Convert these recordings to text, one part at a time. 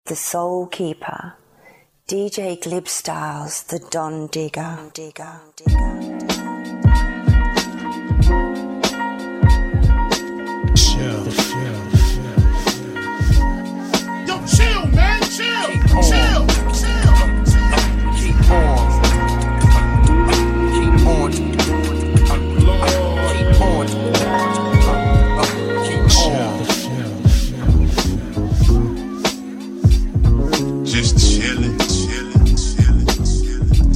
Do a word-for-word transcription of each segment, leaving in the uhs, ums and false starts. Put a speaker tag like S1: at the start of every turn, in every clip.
S1: The Soul Keeper, D J Glib Styles, the Don Digger. Digger, Digger, Digger.
S2: Chill, chill, chill. Yo, chill, man, chill, chill, chill, chill. Keep on, keep on, Lord, keep on, keep on. Just chillin', chillin', chillin', chillin',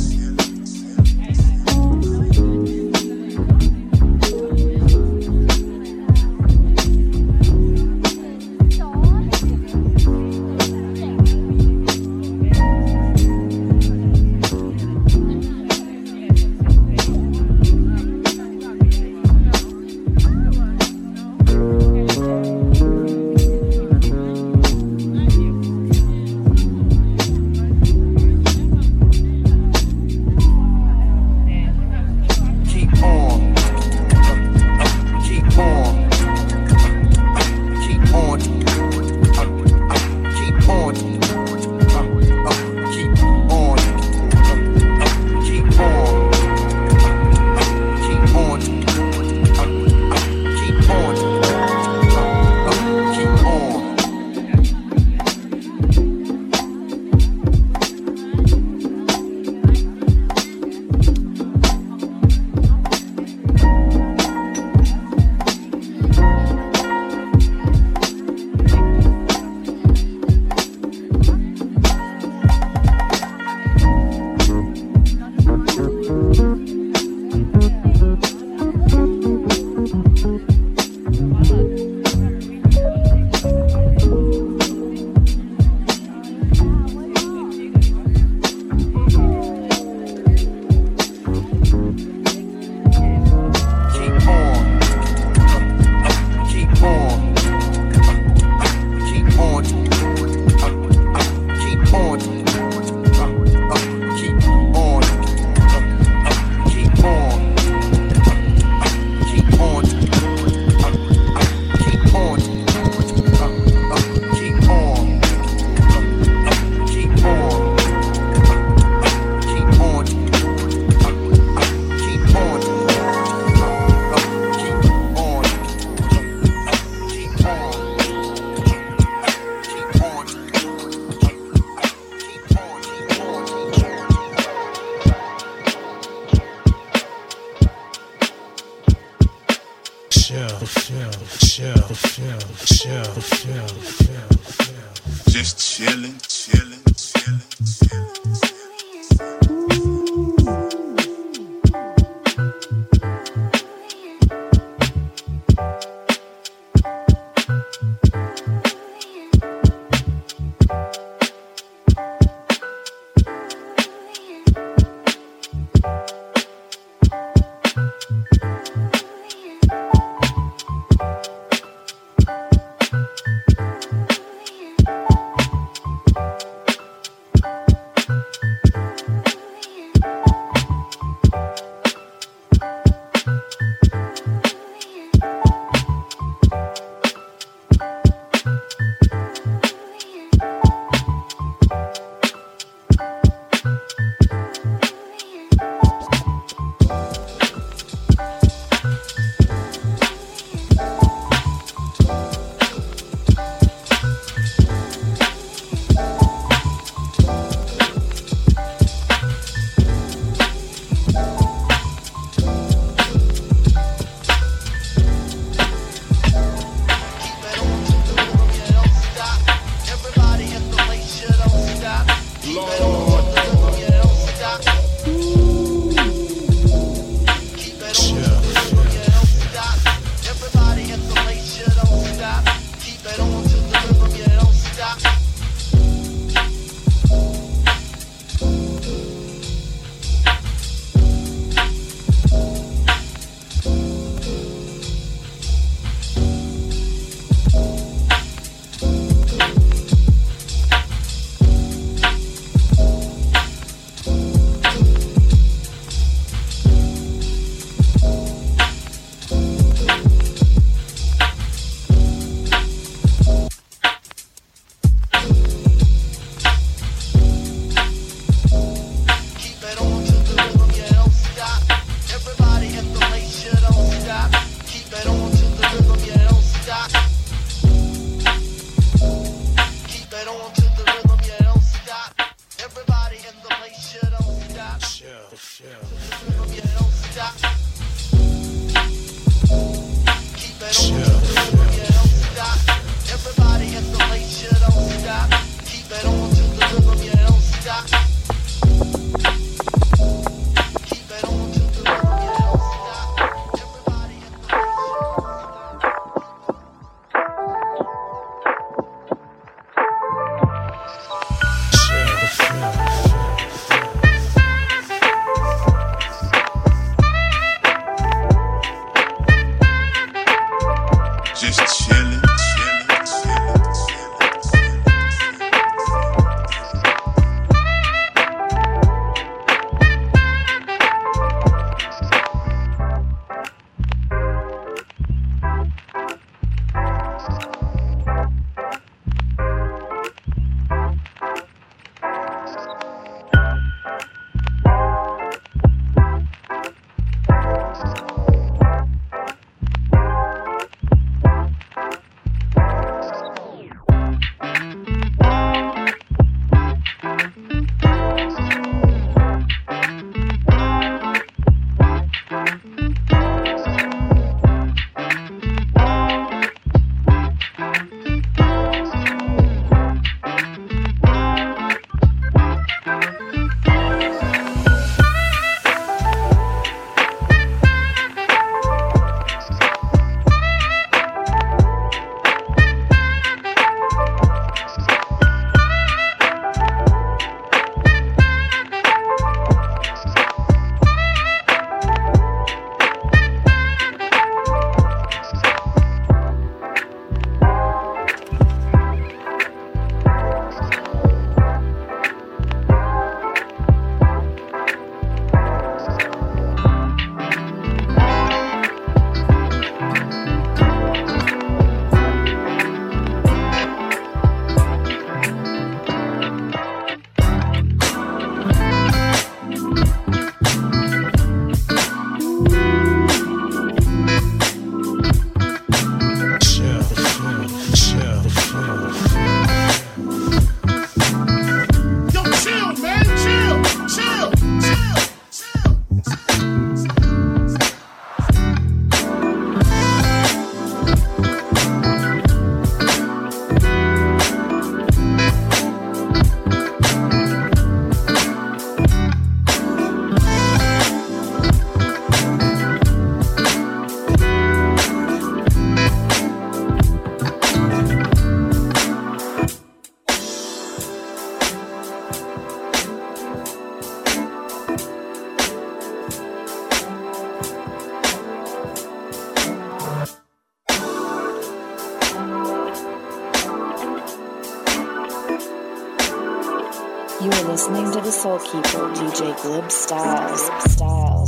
S3: You are listening to the Soul Keeper, D J Glib Styles. Styles.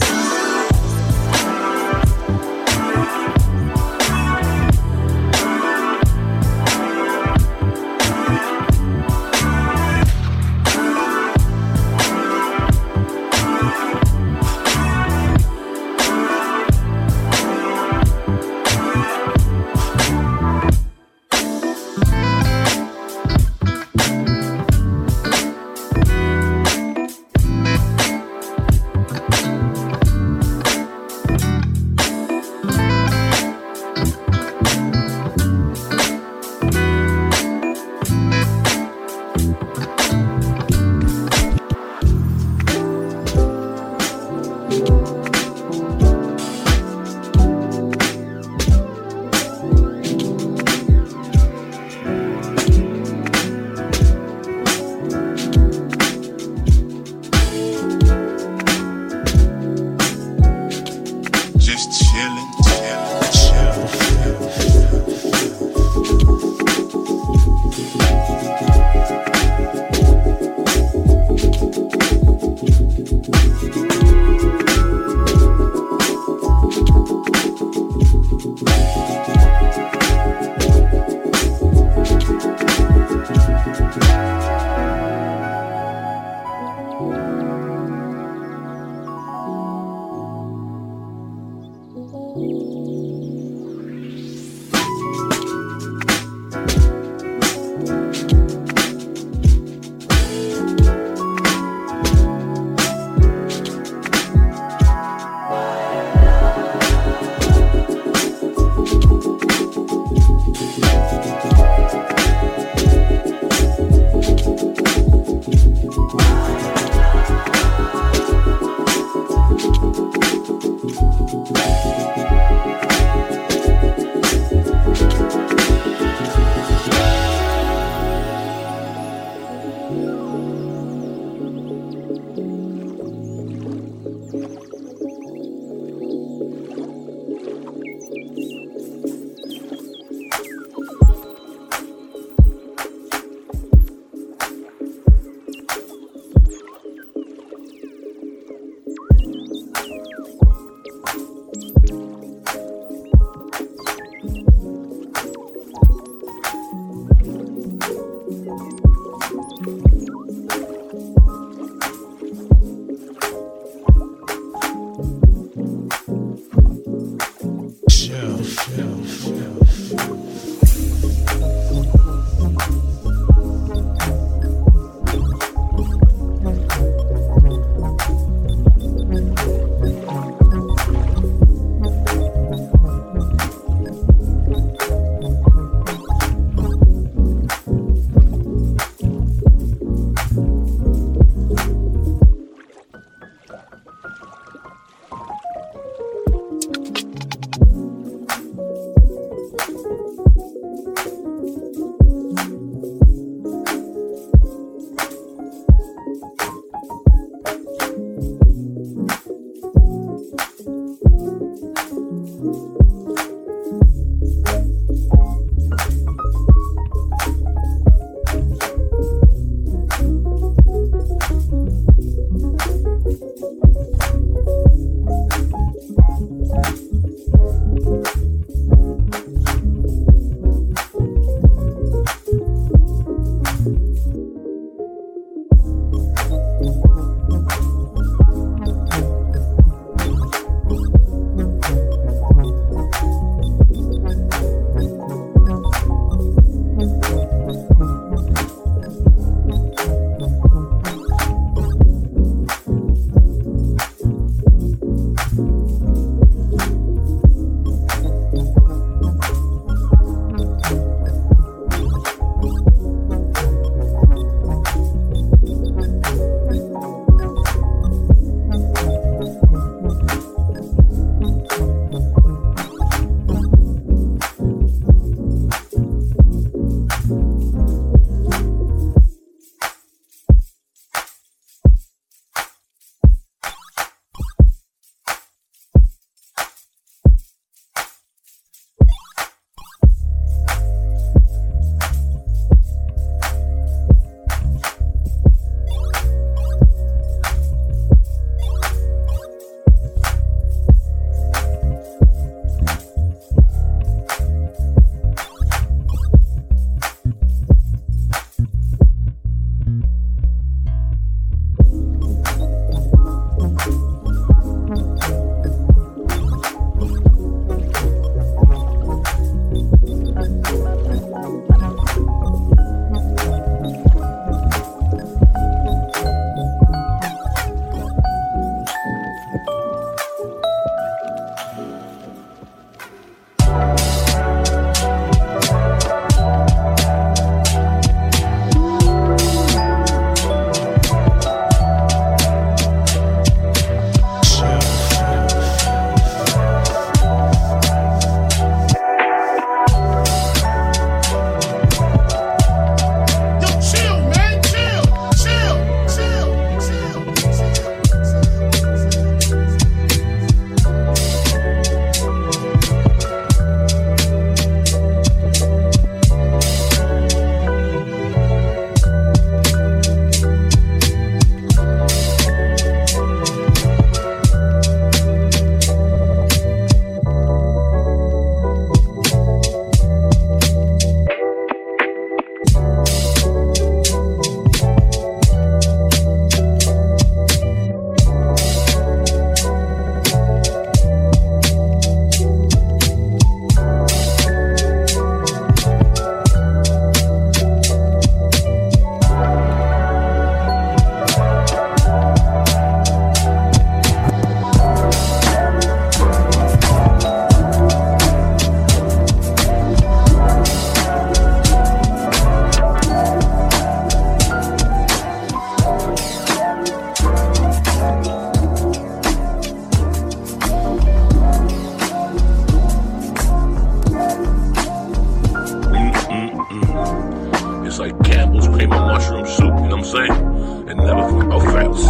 S4: saying? It never fucking fails.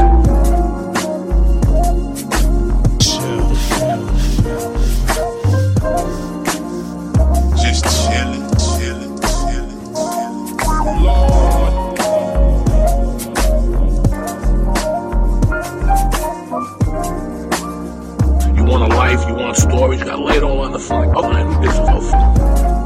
S2: Just chillin', chillin', chillin', chillin'. Lord.
S4: You want a life, you want stories, you gotta lay it all on the phone. Oh, man, this is no fun.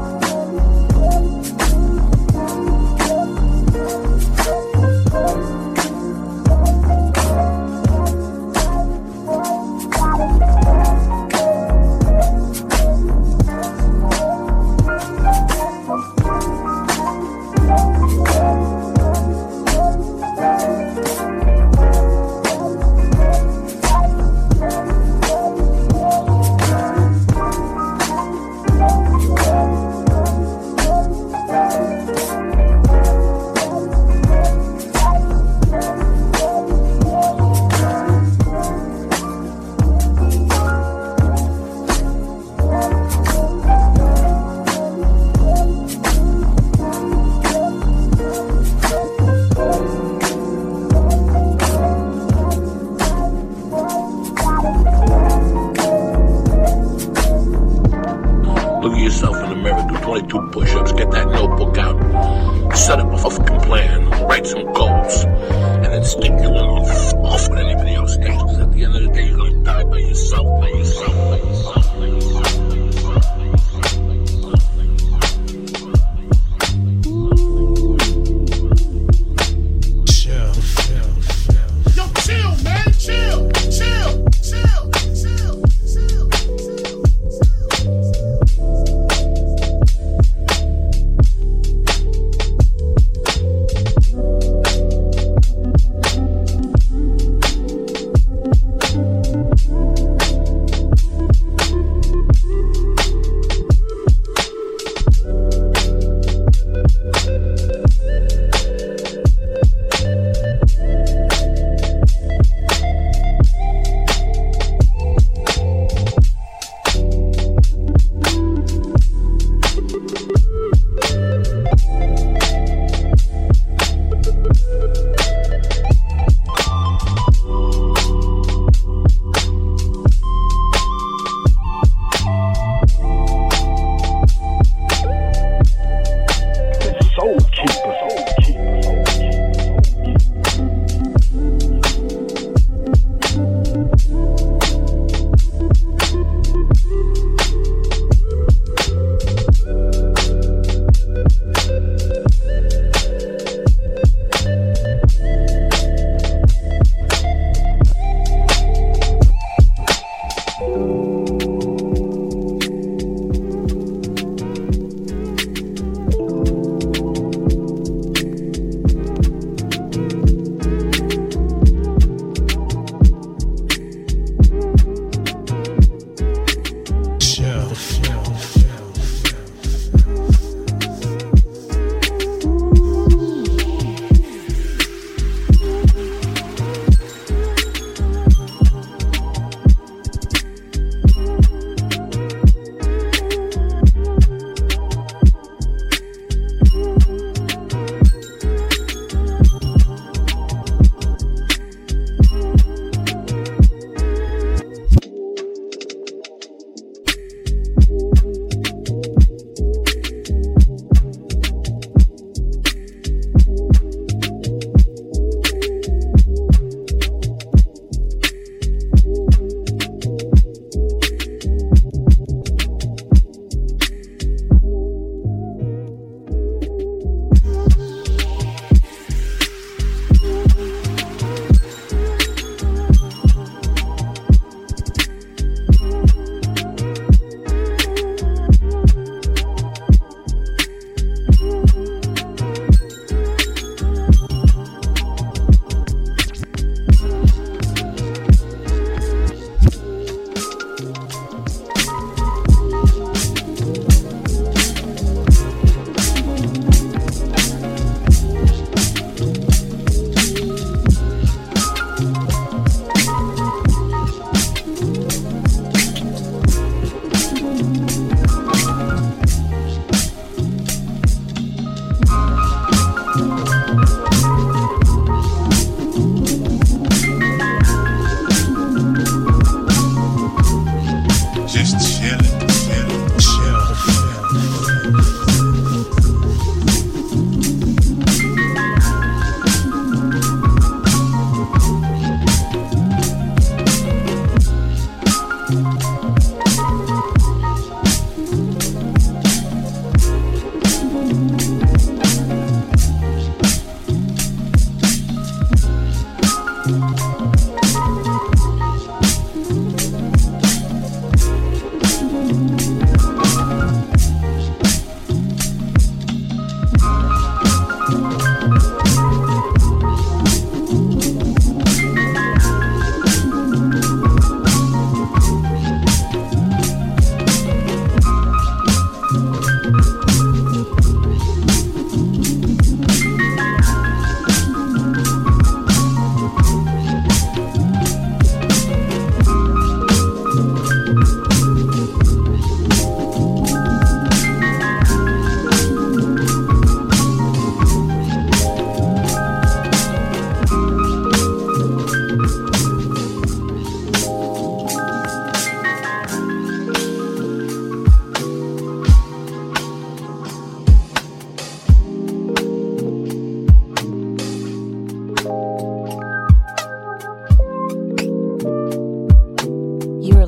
S4: Look at yourself in the mirror, do twenty-two push-ups, get that notebook out, set up a fucking plan, write some goals, and then stick your little f- off with anybody else thinks, because at the end of the day, you're going to die by yourself, by yourself, by yourself, by yourself, by yourself, by yourself.
S2: Chill, chill, chill. Yo, chill, man, chill, chill, chill, chill, chill, chill.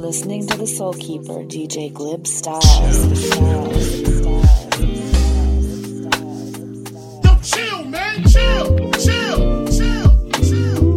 S3: listening to the Soul Keeper, D J Glib Styles. Styles.
S2: Yo, chill, man, chill, chill, chill, chill, chill,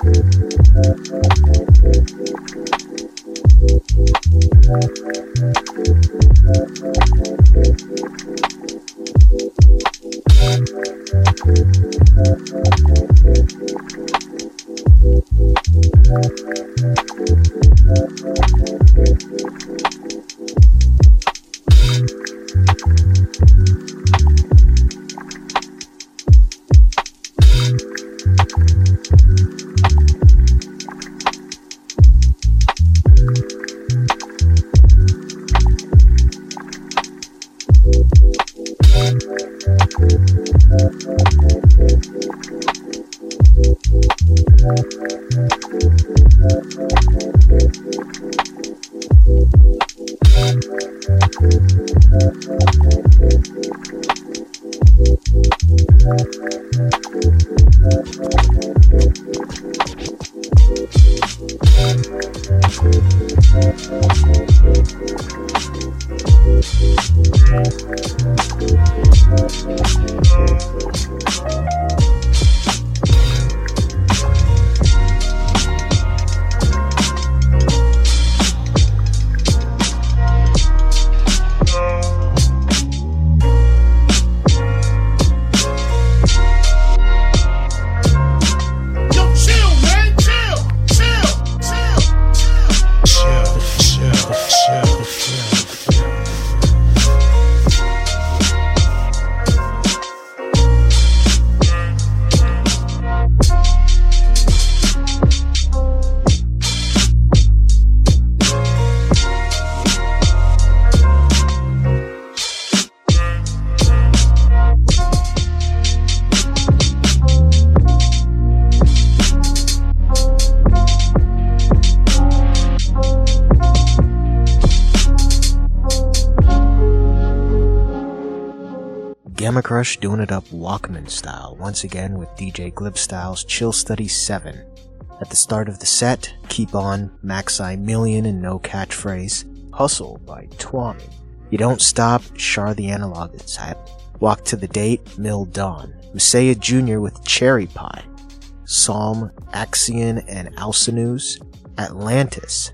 S5: Gamma Crush doing it up Walkman style, once again with D J Glibstyle's Chill Study seven. At the start of the set, Keep On, Maxi Million and No Catchphrase, Hustle by Twami, You Don't Stop, Shar the Analog Attack, Walk to the Date, Mill Dawn, Messiah Junior with Cherry Pie, Psalm, Axion and Alcinous, Atlantis,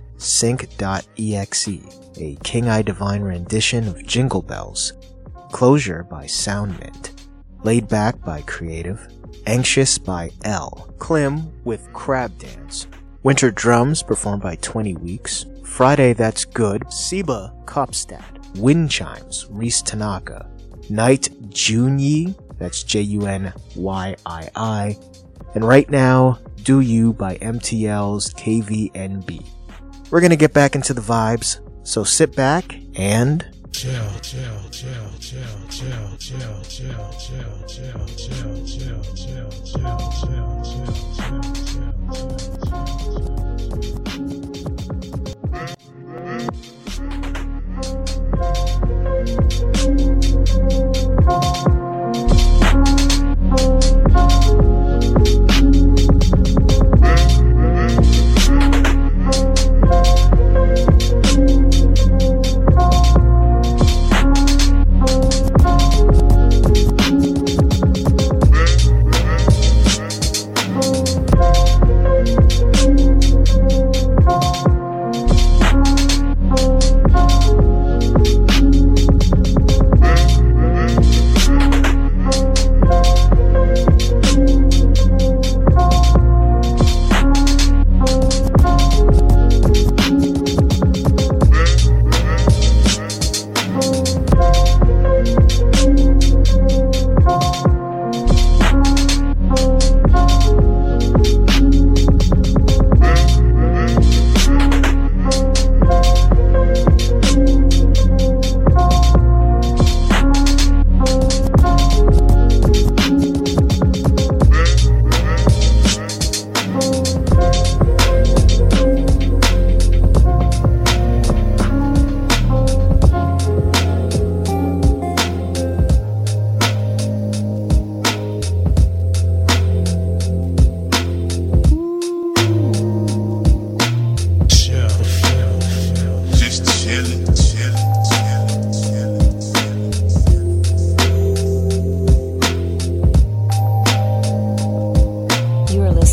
S5: Sync.exe, a King I Divine rendition of Jingle Bells, Closure by Soundmint, Laid Back by Creative, Anxious by L, Klim with Crab Dance, Winter Drums performed by twenty weeks, Friday That's Good, Siba Kopstad, Wind Chimes, Reese Tanaka, Night Junyi, that's J U N Y I I, and right now, Do You by M T L's K V N B. We're gonna get back into the vibes, so sit back and
S2: chill, chill, chill, chill, chill, chill, chill, chill, chill, chill, chill, chill, chill, chill, chill,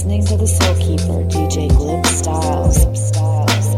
S3: listening to the Soul Keeper, D J Glib Styles. Styles.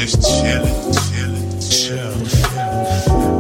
S2: just chillin', chillin', chillin'.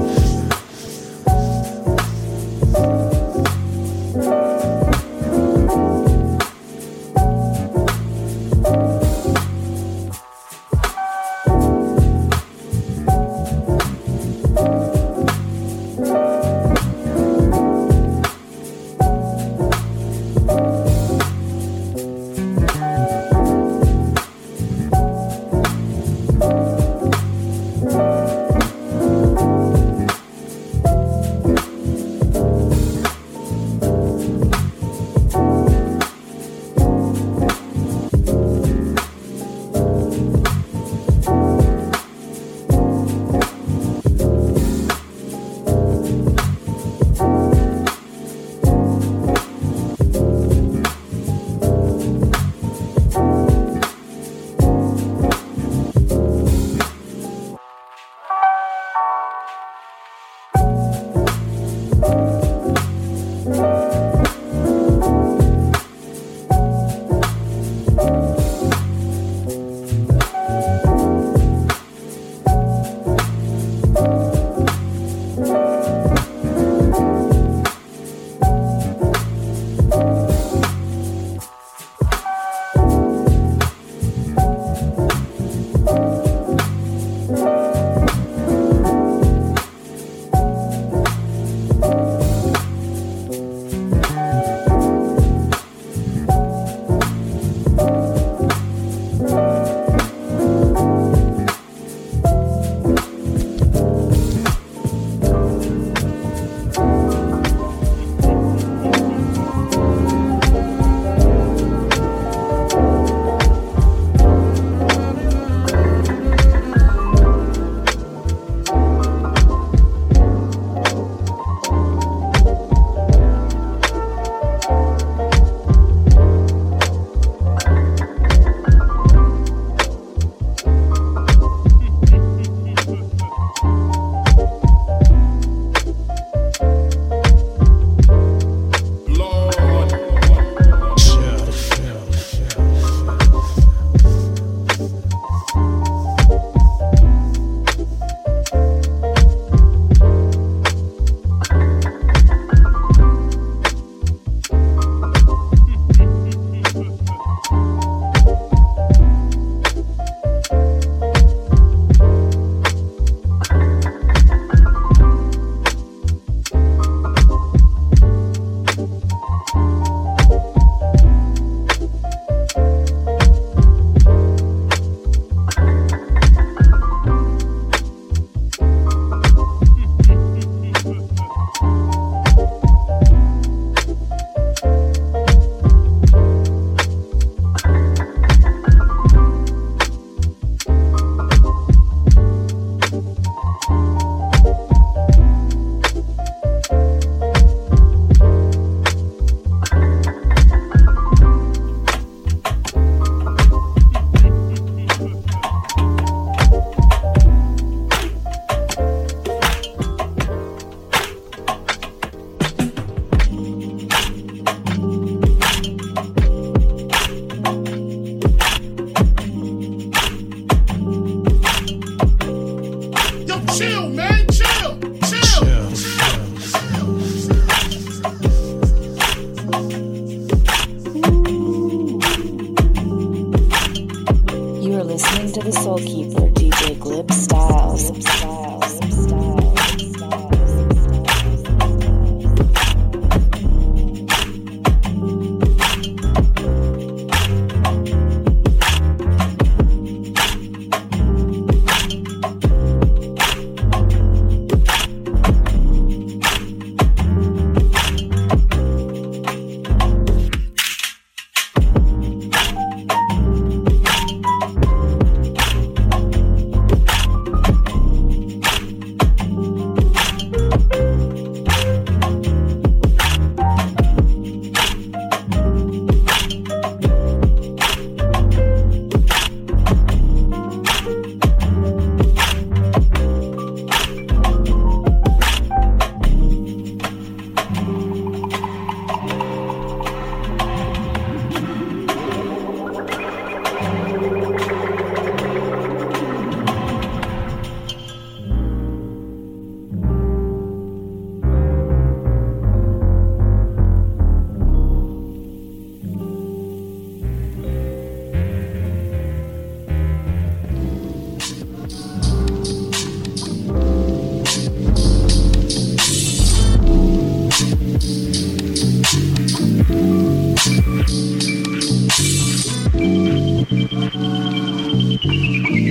S3: listening to the Soul Keeper, D J Glib Styles. Styles, Styles, Styles.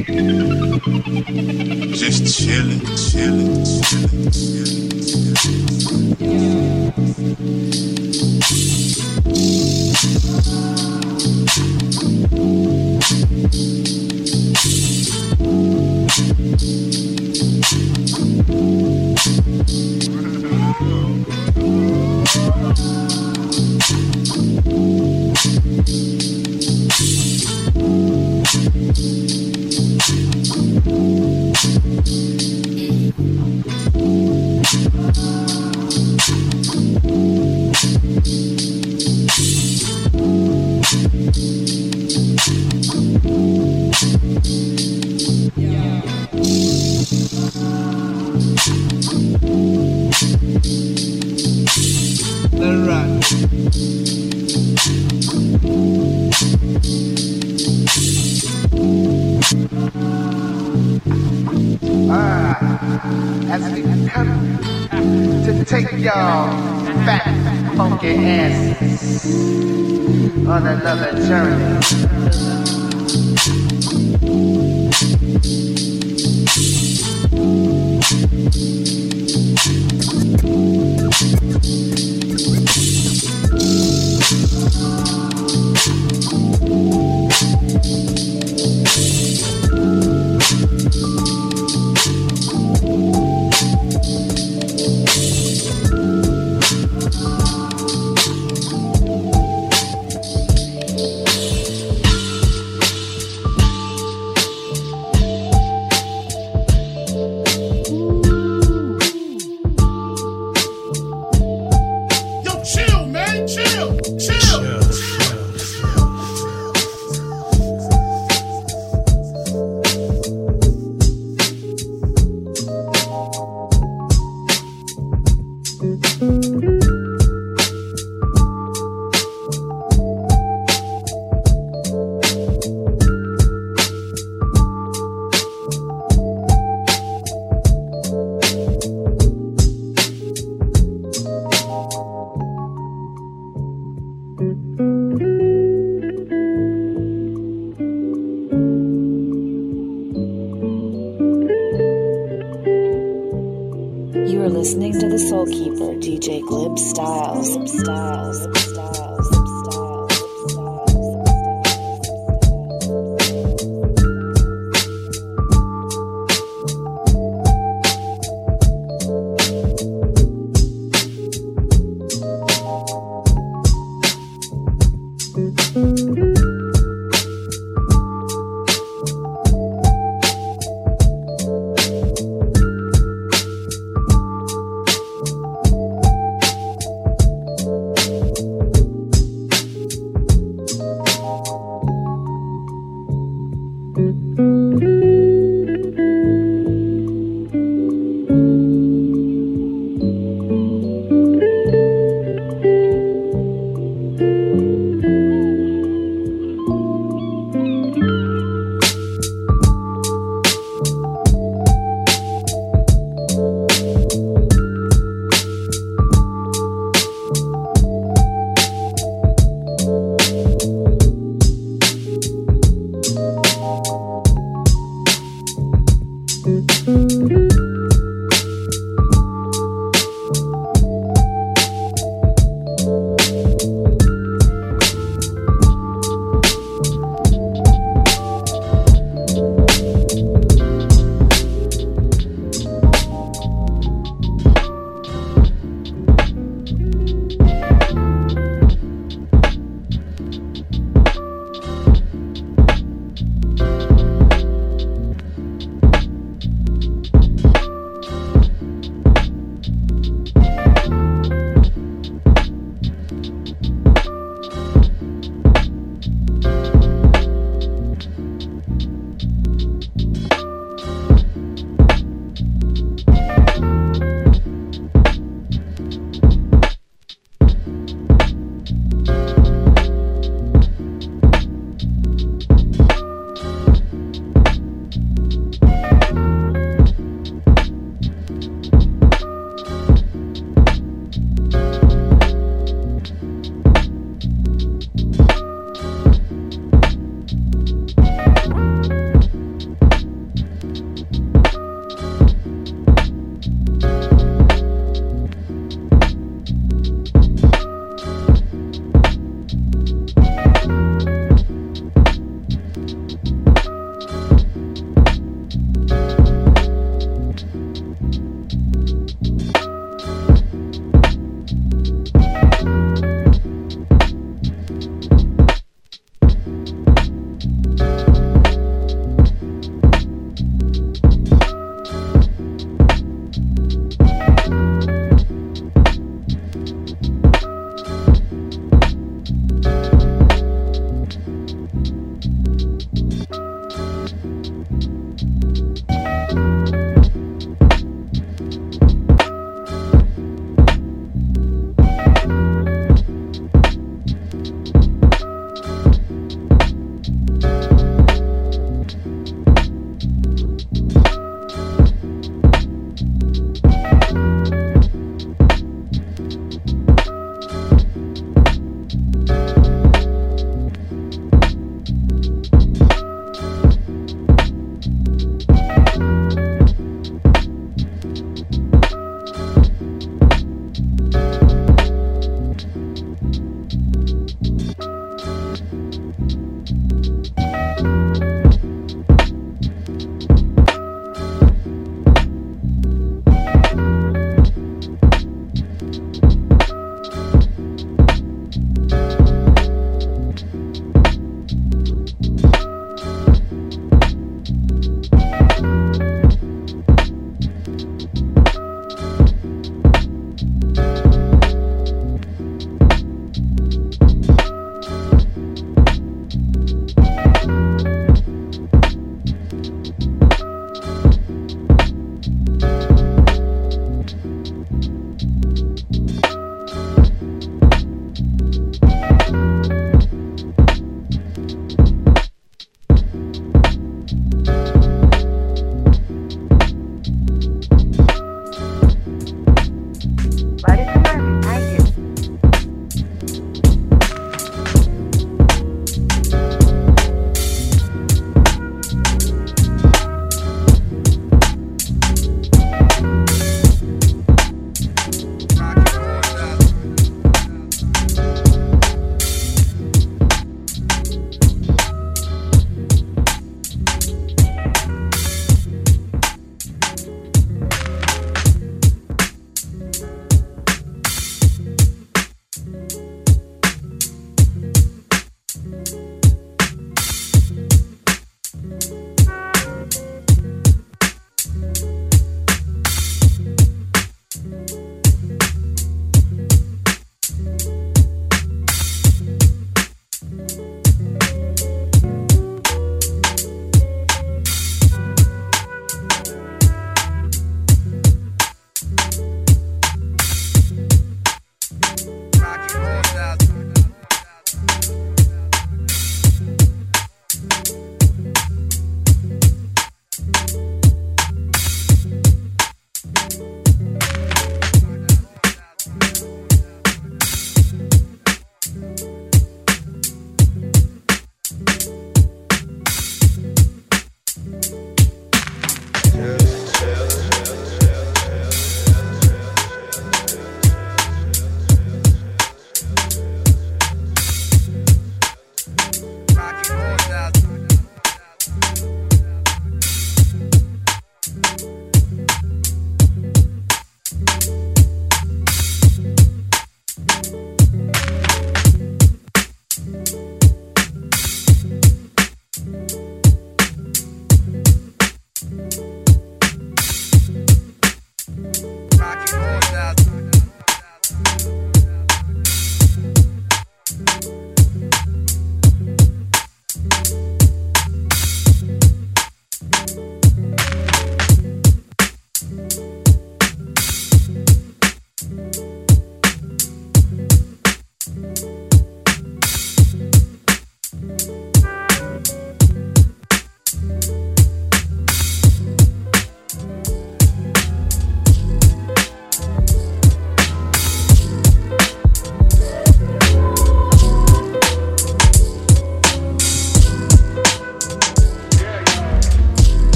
S2: Just chillin', chillin', chillin',
S6: As we come to take y'all fat, funky asses on another journey.
S3: You are listening to the Soul Keeper, D J Glib Styles. Styles. Styles.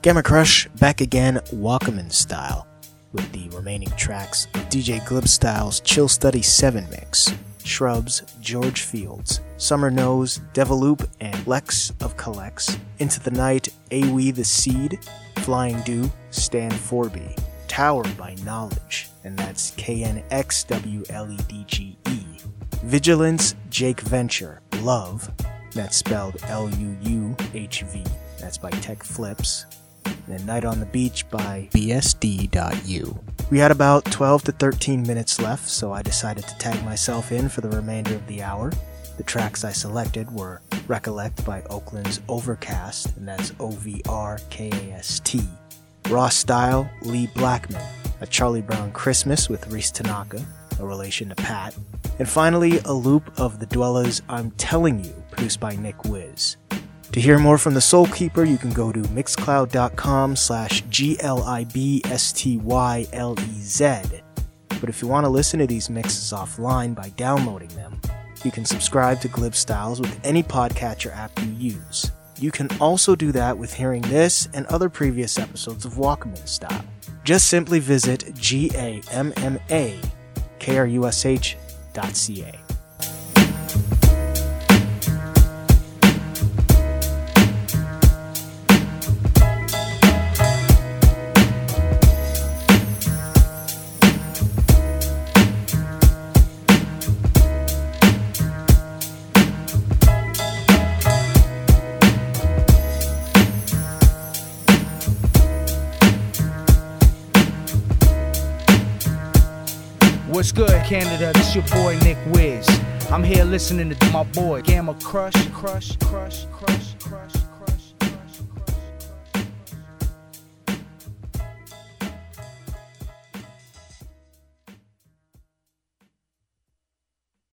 S5: Gamma Crush back again Walkman style with the remaining tracks of D J Glibstyle's Chill Study seven mix. Shrubs, George Fields, Summer Knows, Deviloop, and Lex of Collects, Into the Night, Awe the Seed, Flying Dew, Stan Forby, Tower by Knowledge, and that's K N X W L E D G E. Vigilance, Jake Venture, Love, that's spelled L U U H V, that's by Tech Flips, and then Night on the Beach by B S D dot U. We had about twelve to thirteen minutes left, so I decided to tag myself in for the remainder of the hour. The tracks I selected were Recollect by Oakland's Overcast, and that's O V R K A S T. Raw Style, Lee Blackman, A Charlie Brown Christmas with Reese Tanaka, a relation to Pat. And finally, a loop of The Dwellers' I'm Telling You, produced by Nick Wiz. To hear more from the Soul Keeper, you can go to mixcloud.com slash G L I B S T Y L E Z. But if you want to listen to these mixes offline by downloading them, you can subscribe to Glibstyles with any podcatcher app you use. You can also do that with hearing this and other previous episodes of Walkman Style. Just simply visit G A M M A K R U S H dot C A.
S7: What's good, Canada? This your boy Nick Wiz. I'm here listening to my boy Gamma Crush, Crush, Crush, Crush, Crush.